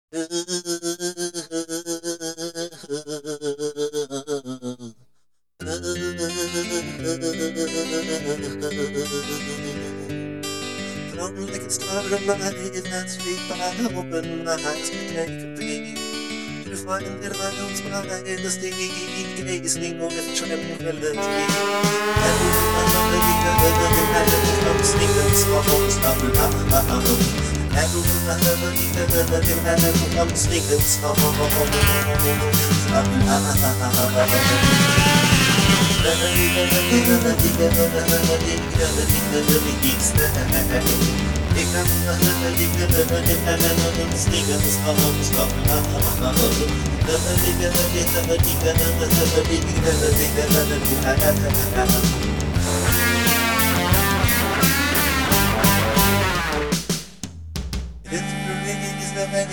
From like a star of my life that sweet by open my eyes to take a peek. To find that I don't spy the stick, gazing on the tranquility. And I'm sleeping small, stop I'm sleeping small.